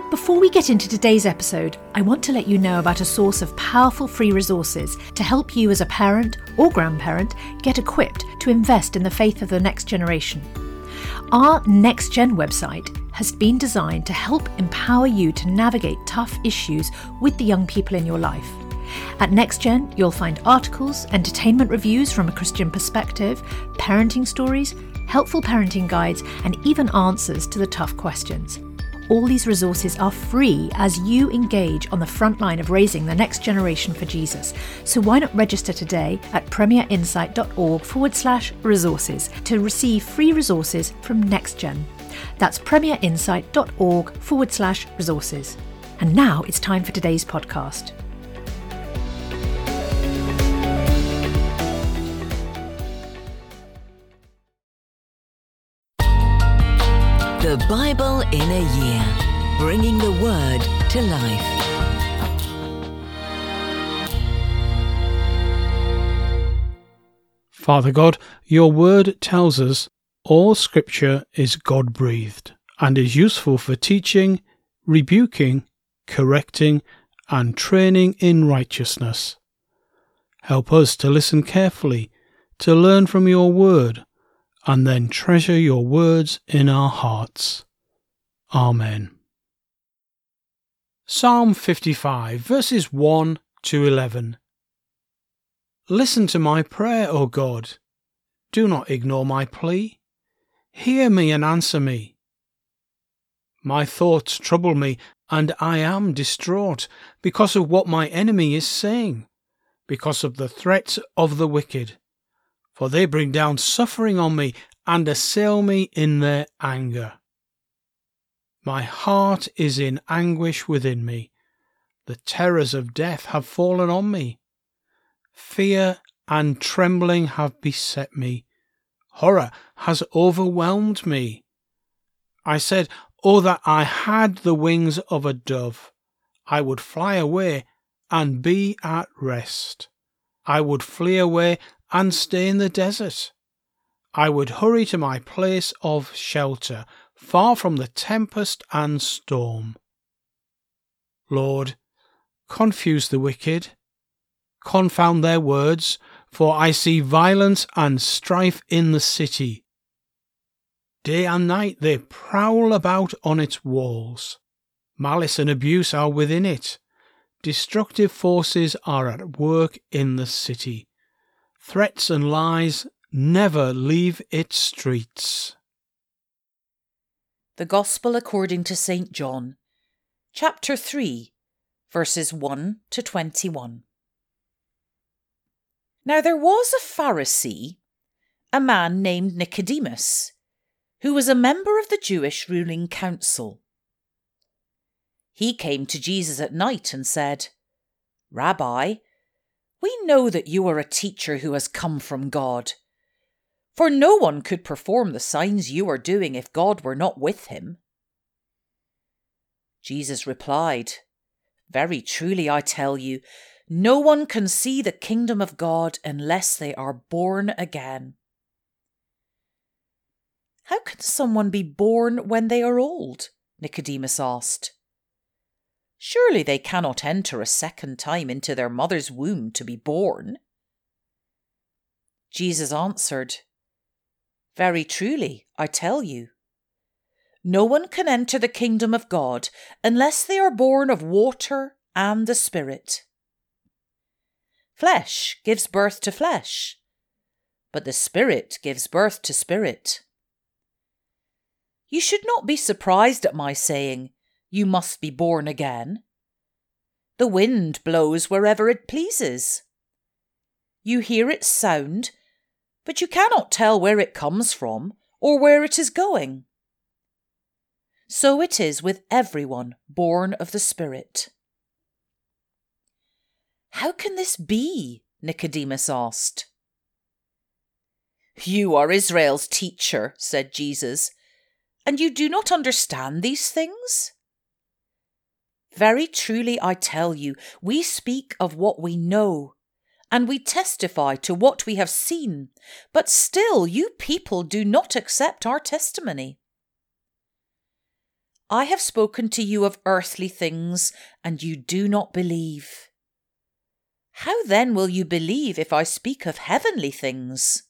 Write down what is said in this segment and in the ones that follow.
Before we get into today's episode, I want to let you know about a source of powerful free resources to help you as a parent or grandparent get equipped to invest in the faith of the next generation. Our Next Gen website has been designed to help empower you to navigate tough issues with the young people in your life. At Next Gen, you'll find articles, entertainment reviews from a Christian perspective, parenting stories, helpful parenting guides, and even answers to the tough questions. All these resources are free as you engage on the front line of raising the next generation for Jesus. So why not register today at premierinsight.org/resources to receive free resources from NextGen. That's premierinsight.org/resources. And now it's time for today's podcast. The Bible in a Year, bringing the Word to life. Father God, your Word tells us all Scripture is God-breathed and is useful for teaching, rebuking, correcting, and training in righteousness. Help us to listen carefully, to learn from your Word, and then treasure your words in our hearts. Amen. Psalm 55, verses 1 to 11. Listen to my prayer, O God. Do not ignore my plea. Hear me and answer me. My thoughts trouble me, and I am distraught because of what my enemy is saying, because of the threats of the wicked. For they bring down suffering on me and assail me in their anger. My heart is in anguish within me. The terrors of death have fallen on me. Fear and trembling have beset me. Horror has overwhelmed me. I said, "Oh, that I had the wings of a dove. I would fly away and be at rest. I would flee away and stay in the desert. I would hurry to my place of shelter, far from the tempest and storm." Lord, confuse the wicked, confound their words, for I see violence and strife in the city. Day and night they prowl about on its walls. Malice and abuse are within it. Destructive forces are at work in the city. Threats and lies never leave its streets. The Gospel according to St. John, chapter 3, verses 1 to 21. Now there was a Pharisee, a man named Nicodemus, who was a member of the Jewish ruling council. He came to Jesus at night and said, "Rabbi, we know that you are a teacher who has come from God. For no one could perform the signs you are doing if God were not with him." Jesus replied, "Very truly I tell you, no one can see the kingdom of God unless they are born again." "How can someone be born when they are old?" Nicodemus asked. "Surely they cannot enter a second time into their mother's womb to be born." Jesus answered, "Very truly, I tell you, no one can enter the kingdom of God unless they are born of water and the Spirit. Flesh gives birth to flesh, but the Spirit gives birth to spirit. You should not be surprised at my saying, 'You must be born again.' The wind blows wherever it pleases. You hear its sound, but you cannot tell where it comes from or where it is going. So it is with everyone born of the Spirit." "How can this be?" Nicodemus asked. "You are Israel's teacher," said Jesus, "and you do not understand these things? Very truly I tell you, we speak of what we know, and we testify to what we have seen, but still you people do not accept our testimony. I have spoken to you of earthly things, and you do not believe. How then will you believe if I speak of heavenly things?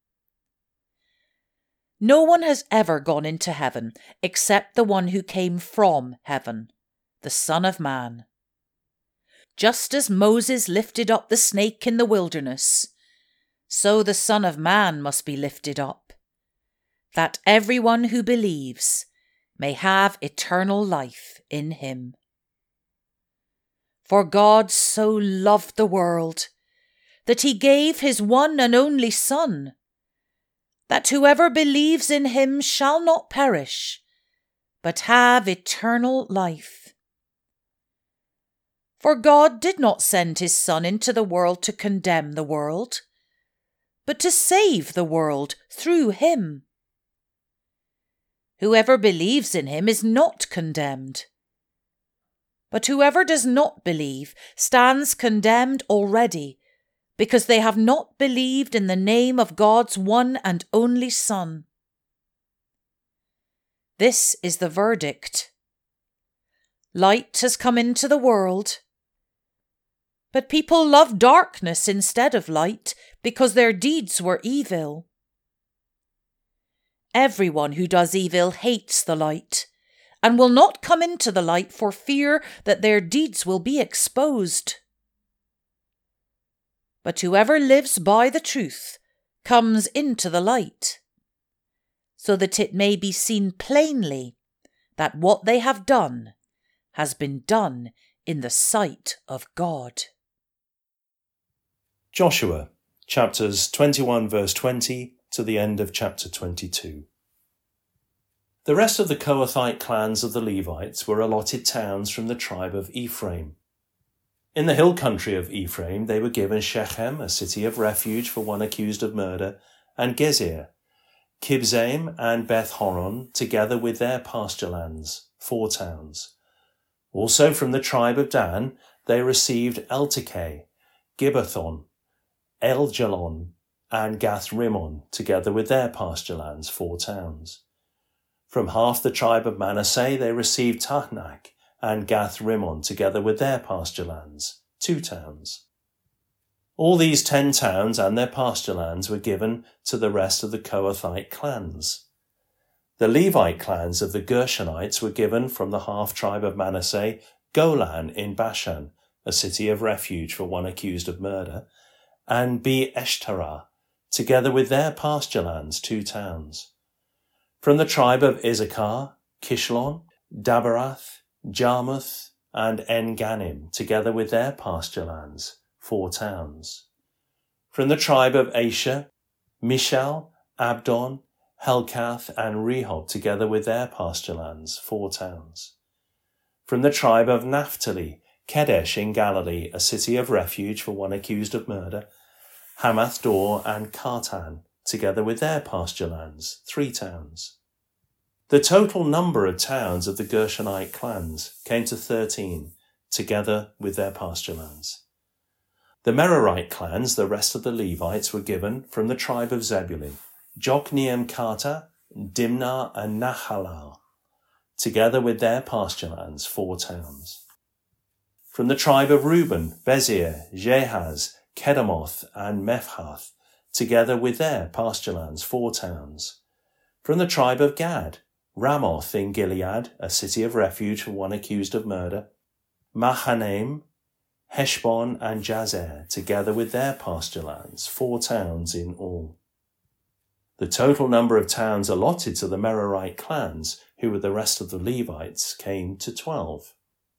No one has ever gone into heaven except the one who came from heaven, the Son of Man. Just as Moses lifted up the snake in the wilderness, so the Son of Man must be lifted up, that everyone who believes may have eternal life in him. For God so loved the world that he gave his one and only Son, that whoever believes in him shall not perish, but have eternal life. For God did not send his Son into the world to condemn the world, but to save the world through him. Whoever believes in him is not condemned, but whoever does not believe stands condemned already, because they have not believed in the name of God's one and only Son. This is the verdict. Light has come into the world, but people loved darkness instead of light because their deeds were evil. Everyone who does evil hates the light and will not come into the light for fear that their deeds will be exposed. But whoever lives by the truth comes into the light, so that it may be seen plainly that what they have done has been done in the sight of God. Joshua, chapters 21 verse 20 to the end of chapter 22. The rest of the Kohathite clans of the Levites were allotted towns from the tribe of Ephraim. In the hill country of Ephraim, they were given Shechem, a city of refuge for one accused of murder, and Gezer, Kibzaim and Beth Horon, together with their pasture lands, 4 towns. Also from the tribe of Dan, they received Eltekeh, Gibbethon, Eljalon, and Gath-Rimmon, together with their pasture lands, 4 towns. From half the tribe of Manasseh, they received Tahnach and Gath-Rimmon, together with their pasture lands, 2 towns. All these 10 towns and their pasture lands were given to the rest of the Kohathite clans. The Levite clans of the Gershonites were given from the half-tribe of Manasseh Golan in Bashan, a city of refuge for one accused of murder, and Be-Eshterah, together with their pasture lands, 2 towns. From the tribe of Issachar, Kishlon, Daberath, Jarmuth, and En-Ganim, together with their pasture lands, 4 towns. From the tribe of Asher, Mishal, Abdon, Helkath, and Rehob, together with their pasture lands, 4 towns. From the tribe of Naphtali, Kedesh in Galilee, a city of refuge for one accused of murder, Hamath-dor and Kartan, together with their pasture lands, 3 towns. The total number of towns of the Gershonite clans came to 13, together with their pasture lands. The Merarite clans, the rest of the Levites, were given from the tribe of Zebulun, Jokneam-Karta, Dimnah, and Nahalal, together with their pasture lands, 4 towns. From the tribe of Reuben, Bezir, Jehaz, Kedemoth, and Mephhath, together with their pasture lands, 4 towns. From the tribe of Gad, Ramoth in Gilead, a city of refuge for one accused of murder, Mahanaim, Heshbon, and Jazer, together with their pasture lands, 4 towns in all. The total number of towns allotted to the Merarite clans, who were the rest of the Levites, came to 12.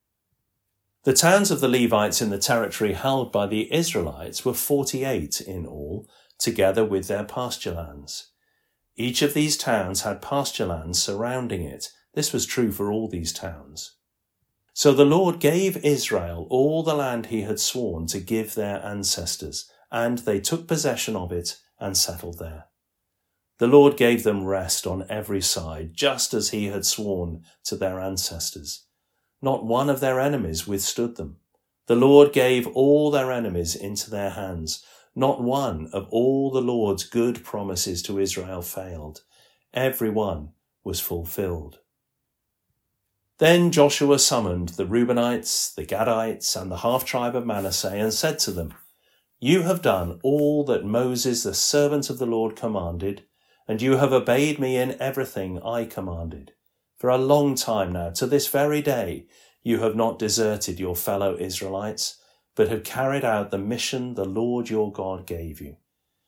The towns of the Levites in the territory held by the Israelites were 48 in all, together with their pasture lands. Each of these towns had pasture lands surrounding it. This was true for all these towns. So the Lord gave Israel all the land he had sworn to give their ancestors, and they took possession of it and settled there. The Lord gave them rest on every side, just as he had sworn to their ancestors. Not one of their enemies withstood them. The Lord gave all their enemies into their hands. Not one of all the Lord's good promises to Israel failed. Every one was fulfilled. Then Joshua summoned the Reubenites, the Gadites, and the half-tribe of Manasseh, and said to them, "You have done all that Moses, the servant of the Lord, commanded, and you have obeyed me in everything I commanded. For a long time now, to this very day, you have not deserted your fellow Israelites, but have carried out the mission the Lord your God gave you.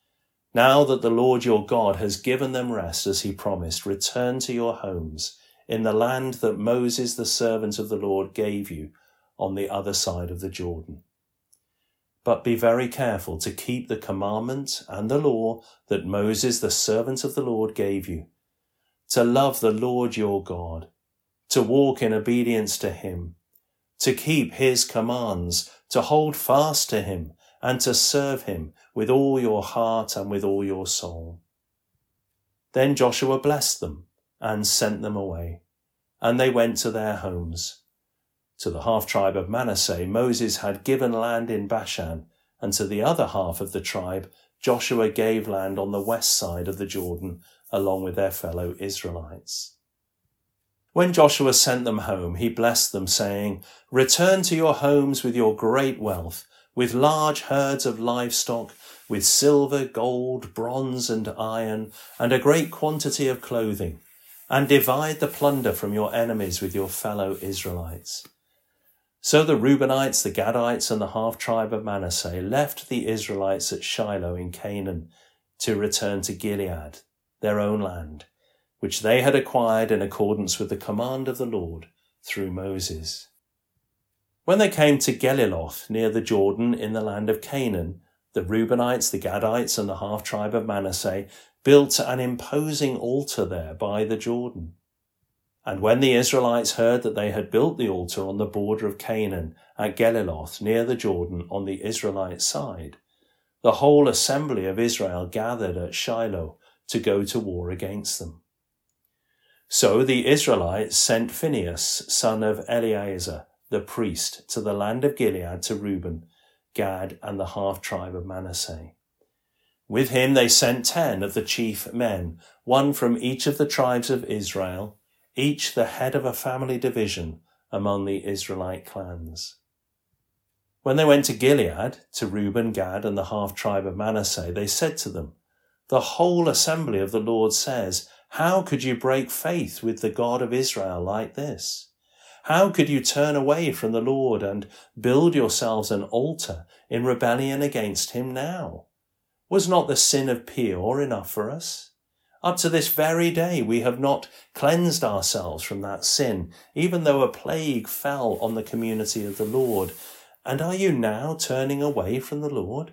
Now that the Lord your God has given them rest as he promised, return to your homes in the land that Moses, the servant of the Lord, gave you on the other side of the Jordan. But be very careful to keep the commandment and the law that Moses, the servant of the Lord, gave you, to love the Lord your God, to walk in obedience to him, to keep his commands, to hold fast to him, and to serve him with all your heart and with all your soul." Then Joshua blessed them and sent them away, and they went to their homes. To the half-tribe of Manasseh, Moses had given land in Bashan, and to the other half of the tribe, Joshua gave land on the west side of the Jordan, along with their fellow Israelites. When Joshua sent them home, he blessed them, saying, "Return to your homes with your great wealth, with large herds of livestock, with silver, gold, bronze, and iron, and a great quantity of clothing, and divide the plunder from your enemies with your fellow Israelites." So the Reubenites, the Gadites, and the half-tribe of Manasseh left the Israelites at Shiloh in Canaan to return to Gilead, their own land, which they had acquired in accordance with the command of the Lord through Moses. When they came to Geliloth near the Jordan in the land of Canaan, the Reubenites, the Gadites, and the half-tribe of Manasseh built an imposing altar there by the Jordan. And when the Israelites heard that they had built the altar on the border of Canaan at Geliloth near the Jordan on the Israelite side, the whole assembly of Israel gathered at Shiloh to go to war against them. So the Israelites sent Phinehas, son of Eleazar, the priest, to the land of Gilead to Reuben, Gad, and the half-tribe of Manasseh. With him they sent 10 of the chief men, one from each of the tribes of Israel, each the head of a family division among the Israelite clans. When they went to Gilead, to Reuben, Gad, and the half-tribe of Manasseh, they said to them, "The whole assembly of the Lord says, how could you break faith with the God of Israel like this? How could you turn away from the Lord and build yourselves an altar in rebellion against him now? Was not the sin of Peor enough for us? Up to this very day we have not cleansed ourselves from that sin, even though a plague fell on the community of the Lord. And are you now turning away from the Lord?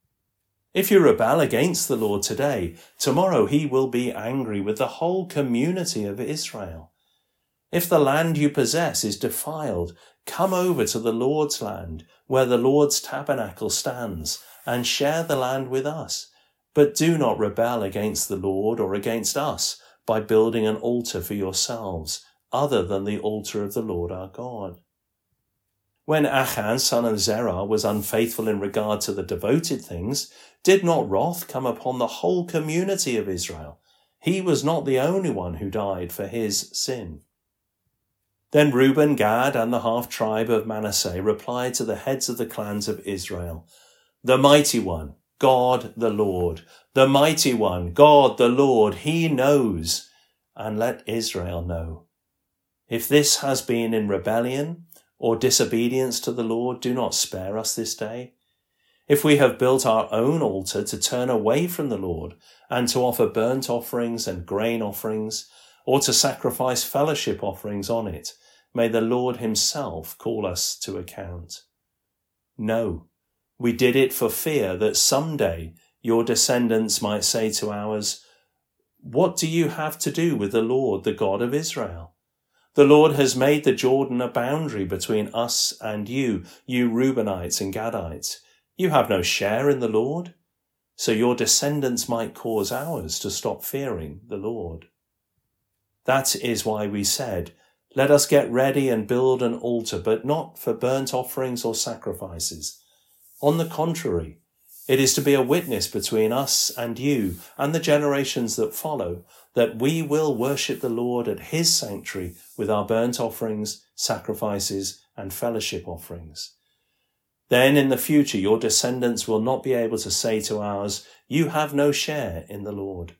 If you rebel against the Lord today, tomorrow he will be angry with the whole community of Israel. If the land you possess is defiled, come over to the Lord's land, where the Lord's tabernacle stands, and share the land with us. But do not rebel against the Lord or against us by building an altar for yourselves, other than the altar of the Lord our God." When Achan, son of Zerah, was unfaithful in regard to the devoted things, did not wrath come upon the whole community of Israel? He was not the only one who died for his sin. Then Reuben, Gad, and the half-tribe of Manasseh replied to the heads of the clans of Israel, "The mighty one, God the Lord, the mighty one, God the Lord, he knows, and let Israel know. If this has been in rebellion or disobedience to the Lord, do not spare us this day. If we have built our own altar to turn away from the Lord and to offer burnt offerings and grain offerings, or to sacrifice fellowship offerings on it, may the Lord himself call us to account. No, we did it for fear that someday your descendants might say to ours, 'What do you have to do with the Lord, the God of Israel? The Lord has made the Jordan a boundary between us and you Reubenites and Gadites. You have no share in the Lord.' So your descendants might cause ours to stop fearing the Lord. That is why we said, 'Let us get ready and build an altar, but not for burnt offerings or sacrifices. On the contrary, It is to be a witness between us and you and the generations that follow, that we will worship the Lord at his sanctuary with our burnt offerings, sacrifices, and fellowship offerings. Then in the future your descendants will not be able to say to ours, you have no share in the Lord.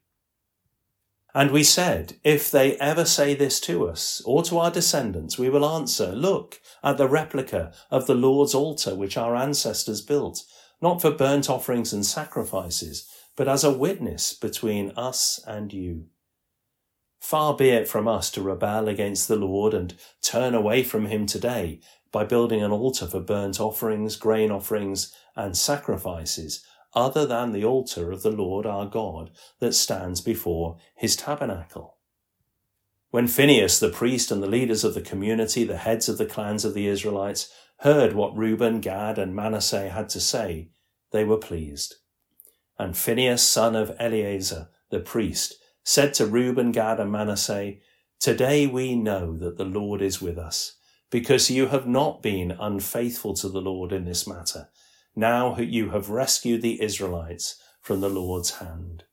And we said, if they ever say this to us or to our descendants, we will answer, look at the replica of the Lord's altar which our ancestors built, not for burnt offerings and sacrifices, but as a witness between us and you. Far be it from us to rebel against the Lord and turn away from him today by building an altar for burnt offerings, grain offerings, and sacrifices, other than the altar of the Lord our God that stands before his tabernacle. When Phinehas the priest and the leaders of the community, the heads of the clans of the Israelites, heard what Reuben, Gad, and Manasseh had to say, they were pleased. And Phinehas, son of Eleazar, the priest, said to Reuben, Gad, and Manasseh, today we know that the Lord is with us, because you have not been unfaithful to the Lord in this matter. Now you have rescued the Israelites from the Lord's hand.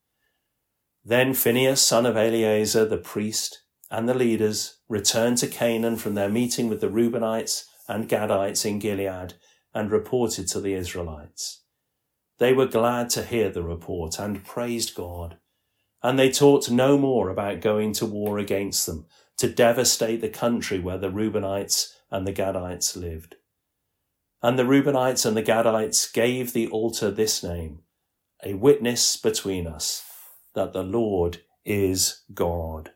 Then Phinehas, son of Eleazar, the priest, and the leaders returned to Canaan from their meeting with the Reubenites and Gadites in Gilead and reported to the Israelites. They were glad to hear the report and praised God. And they talked no more about going to war against them, to devastate the country where the Reubenites and the Gadites lived. And the Reubenites and the Gadites gave the altar this name, a witness between us, that the Lord is God.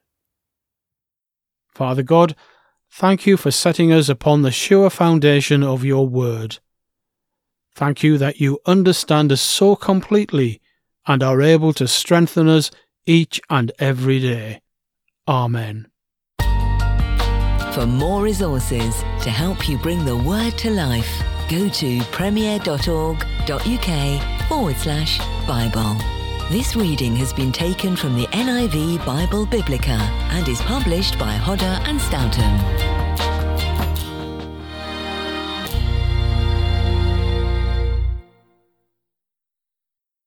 Father God, thank you for setting us upon the sure foundation of your word. Thank you that you understand us so completely and are able to strengthen us each and every day. Amen. For more resources to help you bring the word to life, go to premier.org.uk/Bible. This reading has been taken from the NIV Bible Biblica and is published by Hodder and Stoughton.